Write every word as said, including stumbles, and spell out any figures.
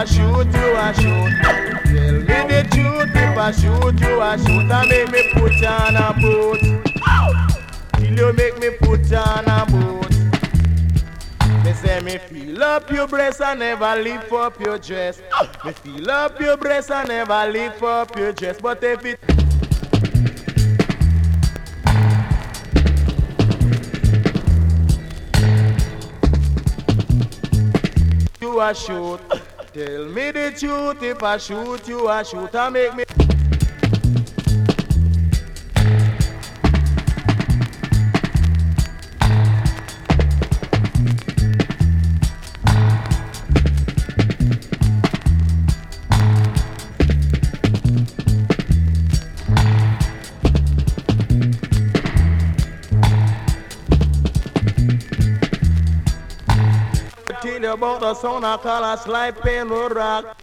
I shoot you, I shoot. Tell me the truth, if I shoot you, I shoot. I make me put on a boot. Till you make me put on a boot. Me say me feel up your breast and never lift up your dress. Me feel up your breast and never lift up your dress. But if it you I shoot. Tell me the truth, if I shoot you I shoot. I make me tell you about the sound I call a slide pen road rock.